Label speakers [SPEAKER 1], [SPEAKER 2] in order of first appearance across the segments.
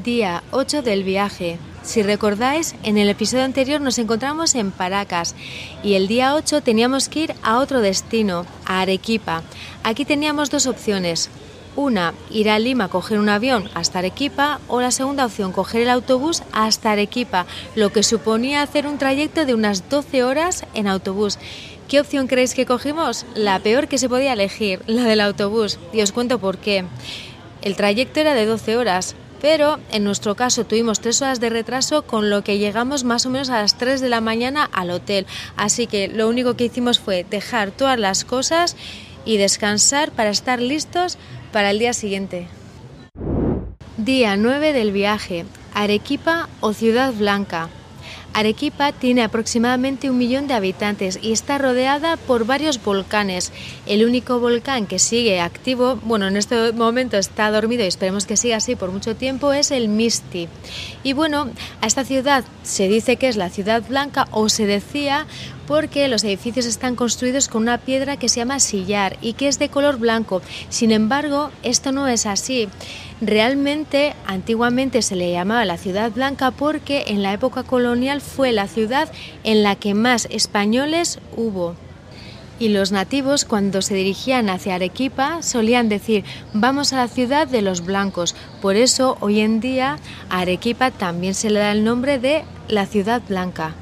[SPEAKER 1] Día 8 del viaje. Si recordáis, en el episodio anterior nos encontramos en Paracas y el día 8 teníamos que ir a otro destino, a Arequipa. Aquí teníamos dos opciones. Una, ir a Lima, coger un avión hasta Arequipa, o la segunda opción, coger el autobús hasta Arequipa, lo que suponía hacer un trayecto de unas 12 horas en autobús. ¿Qué opción creéis que cogimos? La peor que se podía elegir, la del autobús. Y os cuento por qué. El trayecto era de 12 horas, pero en nuestro caso tuvimos 3 horas de retraso, con lo que llegamos más o menos a las 3 de la mañana al hotel. Así que lo único que hicimos fue dejar todas las cosas y descansar para estar listos para el día siguiente. Día 9 del viaje. Arequipa o Ciudad Blanca. Arequipa tiene aproximadamente 1 millón de habitantes y está rodeada por varios volcanes. El único volcán que sigue activo, bueno, en este momento está dormido y esperemos que siga así por mucho tiempo, es el Misti. Y bueno, a esta ciudad se dice que es la Ciudad Blanca, o se decía, porque los edificios están construidos con una piedra que se llama sillar y que es de color blanco. Sin embargo, esto no es así. Realmente, antiguamente se le llamaba la Ciudad Blanca porque en la época colonial fue la ciudad en la que más españoles hubo. Y los nativos, cuando se dirigían hacia Arequipa, solían decir: vamos a la ciudad de los blancos. Por eso, hoy en día, a Arequipa también se le da el nombre de la Ciudad Blanca.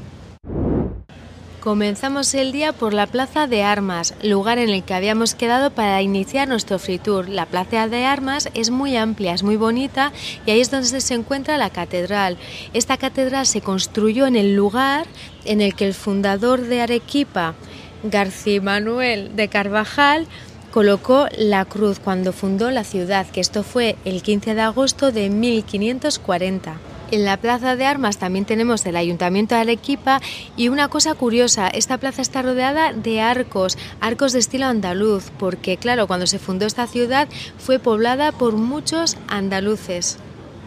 [SPEAKER 1] Comenzamos el día por la Plaza de Armas, lugar en el que habíamos quedado para iniciar nuestro free tour. La Plaza de Armas es muy amplia, es muy bonita y ahí es donde se encuentra la catedral. Esta catedral se construyó en el lugar en el que el fundador de Arequipa, García Manuel de Carvajal, colocó la cruz cuando fundó la ciudad, que esto fue el 15 de agosto de 1540. En la Plaza de Armas también tenemos el Ayuntamiento de Arequipa y una cosa curiosa, esta plaza está rodeada de arcos de estilo andaluz, porque claro, cuando se fundó esta ciudad fue poblada por muchos andaluces.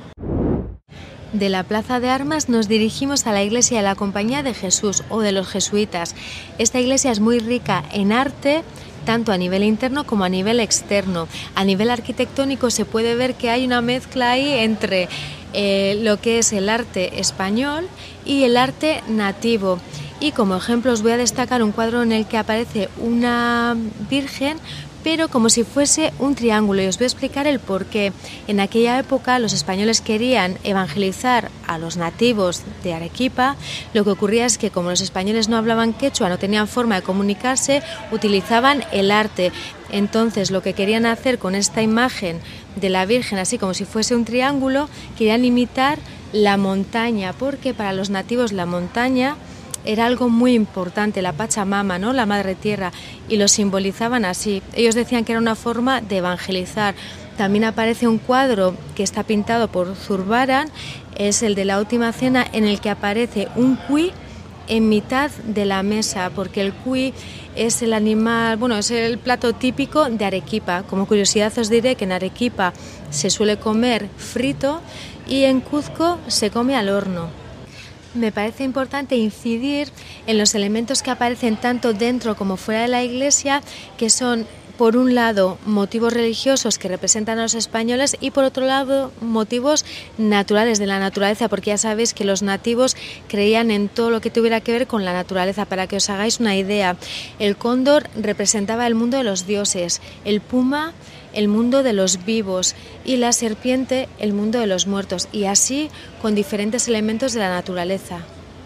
[SPEAKER 1] De la Plaza de Armas nos dirigimos a la iglesia de la Compañía de Jesús o de los jesuitas. Esta iglesia es muy rica en arte, tanto a nivel interno como a nivel externo. A nivel arquitectónico se puede ver que hay una mezcla ahí entre lo que es el arte español y el arte nativo. Y como ejemplo os voy a destacar un cuadro en el que aparece una virgen, pero como si fuese un triángulo, y os voy a explicar el por qué. En aquella época los españoles querían evangelizar a los nativos de Arequipa. Lo que ocurría es que como los españoles no hablaban quechua, no tenían forma de comunicarse, utilizaban el arte. Entonces lo que querían hacer con esta imagen de la Virgen, así como si fuese un triángulo, querían imitar la montaña, porque para los nativos la montaña era algo muy importante, la Pachamama, ¿no? La Madre Tierra, y lo simbolizaban así. Ellos decían que era una forma de evangelizar. También aparece un cuadro que está pintado por Zurbarán, es el de la Última Cena, en el que aparece un cuy en mitad de la mesa, porque el cuy es el animal, bueno, es el plato típico de Arequipa. Como curiosidad os diré que en Arequipa se suele comer frito y en Cuzco se come al horno. Me parece importante incidir en los elementos que aparecen tanto dentro como fuera de la iglesia, que son, por un lado, motivos religiosos que representan a los españoles y por otro lado, motivos naturales, de la naturaleza, porque ya sabéis que los nativos creían en todo lo que tuviera que ver con la naturaleza. Para que os hagáis una idea, el cóndor representaba el mundo de los dioses, el puma el mundo de los vivos y la serpiente el mundo de los muertos, y así con diferentes elementos de la naturaleza.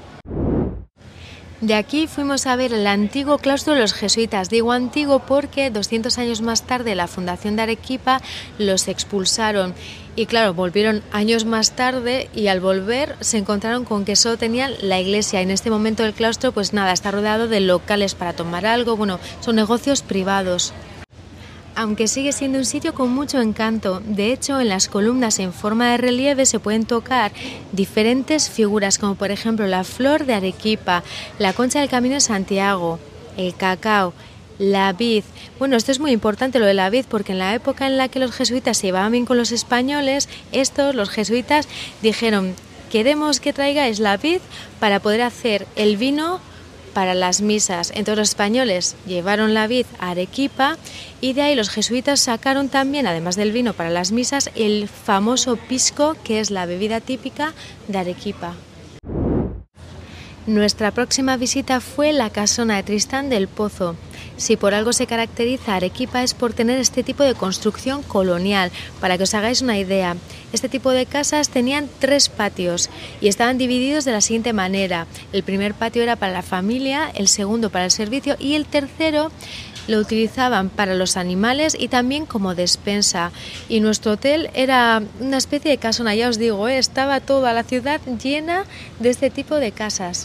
[SPEAKER 1] De aquí fuimos a ver el antiguo claustro de los jesuitas. Digo antiguo porque 200 años más tarde, la fundación de Arequipa, los expulsaron. Y claro, volvieron años más tarde y al volver se encontraron con que solo tenían la iglesia. En este momento el claustro, pues nada, está rodeado de locales para tomar algo. Bueno, son negocios privados. Aunque sigue siendo un sitio con mucho encanto. De hecho, en las columnas en forma de relieve se pueden tocar diferentes figuras, como por ejemplo la flor de Arequipa, la concha del Camino de Santiago, el cacao, la vid. Bueno, esto es muy importante, lo de la vid, porque en la época en la que los jesuitas se llevaban bien con los españoles, los jesuitas, dijeron: queremos que traigáis la vid para poder hacer el vino para las misas. Entonces los españoles llevaron la vid a Arequipa y de ahí los jesuitas sacaron también, además del vino para las misas, el famoso pisco, que es la bebida típica de Arequipa. Nuestra próxima visita fue la casona de Tristán del Pozo. Si por algo se caracteriza Arequipa es por tener este tipo de construcción colonial. Para que os hagáis una idea, este tipo de casas tenían 3 patios y estaban divididos de la siguiente manera. El primer patio era para la familia, el segundo para el servicio y el tercero lo utilizaban para los animales y también como despensa. Y nuestro hotel era una especie de casona, ya os digo, estaba toda la ciudad llena de este tipo de casas.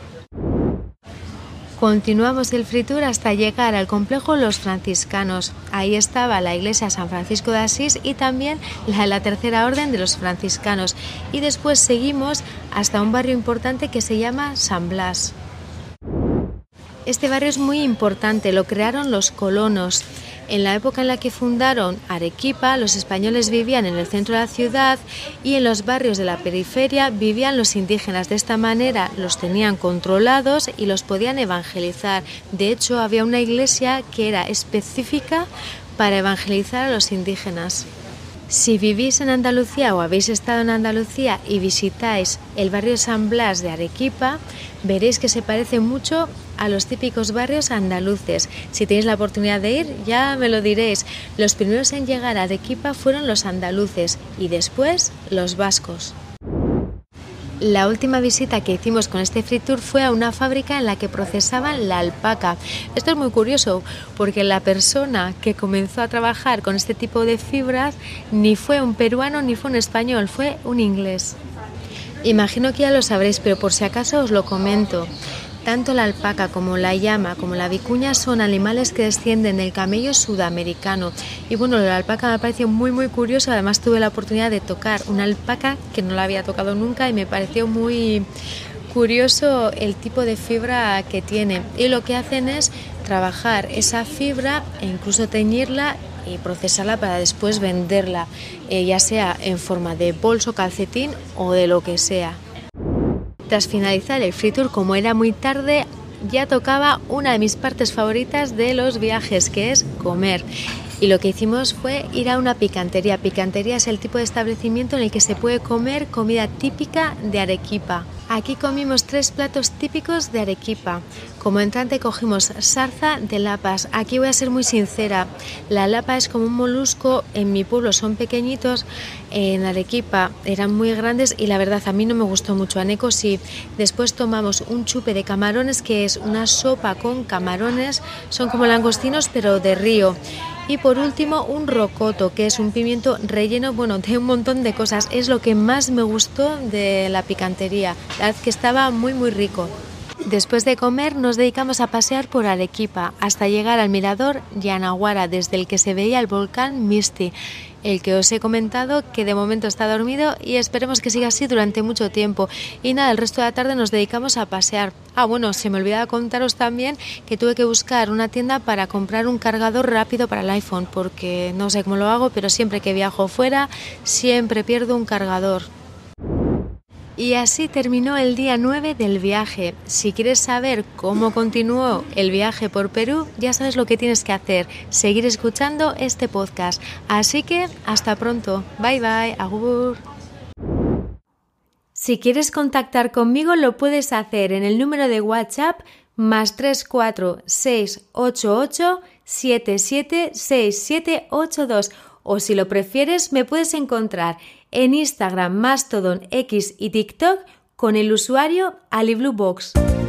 [SPEAKER 1] Continuamos el free tour hasta llegar al complejo Los Franciscanos. Ahí estaba la iglesia San Francisco de Asís y también la tercera orden de los franciscanos. Y después seguimos hasta un barrio importante que se llama San Blas. Este barrio es muy importante, lo crearon los colonos. En la época en la que fundaron Arequipa, los españoles vivían en el centro de la ciudad y en los barrios de la periferia vivían los indígenas. De esta manera los tenían controlados y los podían evangelizar. De hecho, había una iglesia que era específica para evangelizar a los indígenas. Si vivís en Andalucía o habéis estado en Andalucía y visitáis el barrio San Blas de Arequipa, veréis que se parece mucho a los típicos barrios andaluces. Si tenéis la oportunidad de ir, ya me lo diréis. Los primeros en llegar a Arequipa fueron los andaluces y después los vascos. La última visita que hicimos con este free tour fue a una fábrica en la que procesaban la alpaca. Esto es muy curioso porque la persona que comenzó a trabajar con este tipo de fibras ni fue un peruano ni fue un español, fue un inglés. Imagino que ya lo sabréis, pero por si acaso os lo comento. Tanto la alpaca como la llama como la vicuña son animales que descienden del camello sudamericano. Y bueno, la alpaca me pareció muy curioso. Además tuve la oportunidad de tocar una alpaca que no la había tocado nunca y me pareció muy curioso el tipo de fibra que tiene. Y lo que hacen es trabajar esa fibra e incluso teñirla y procesarla para después venderla, ya sea en forma de bolso, calcetín o de lo que sea. Tras finalizar el free tour, como era muy tarde, ya tocaba una de mis partes favoritas de los viajes, que es comer. Y lo que hicimos fue ir a una picantería. Picantería es el tipo de establecimiento en el que se puede comer comida típica de Arequipa. Aquí comimos 3 platos típicos de Arequipa. Como entrante cogimos sarza de lapas. Aquí voy a ser muy sincera, la lapa es como un molusco, en mi pueblo son pequeñitos, en Arequipa eran muy grandes y la verdad a mí no me gustó mucho. A Neko sí. Después tomamos un chupe de camarones, que es una sopa con camarones, son como langostinos pero de río. Y por último un rocoto, que es un pimiento relleno, de un montón de cosas. Es lo que más me gustó de la picantería, la verdad que estaba muy rico. Después de comer nos dedicamos a pasear por Arequipa hasta llegar al mirador Yanaguara, desde el que se veía el volcán Misti, el que os he comentado que de momento está dormido y esperemos que siga así durante mucho tiempo. Y nada, el resto de la tarde nos dedicamos a pasear. Se me olvidaba contaros también que tuve que buscar una tienda para comprar un cargador rápido para el iPhone, porque no sé cómo lo hago, pero siempre que viajo fuera siempre pierdo un cargador. Y así terminó el día 9 del viaje. Si quieres saber cómo continuó el viaje por Perú, ya sabes lo que tienes que hacer, seguir escuchando este podcast. Así que hasta pronto. Bye bye, agur. Si quieres contactar conmigo lo puedes hacer en el número de WhatsApp +34 688 77 6782, o si lo prefieres me puedes encontrar en Instagram, Mastodon, X y TikTok con el usuario AliBlueBox.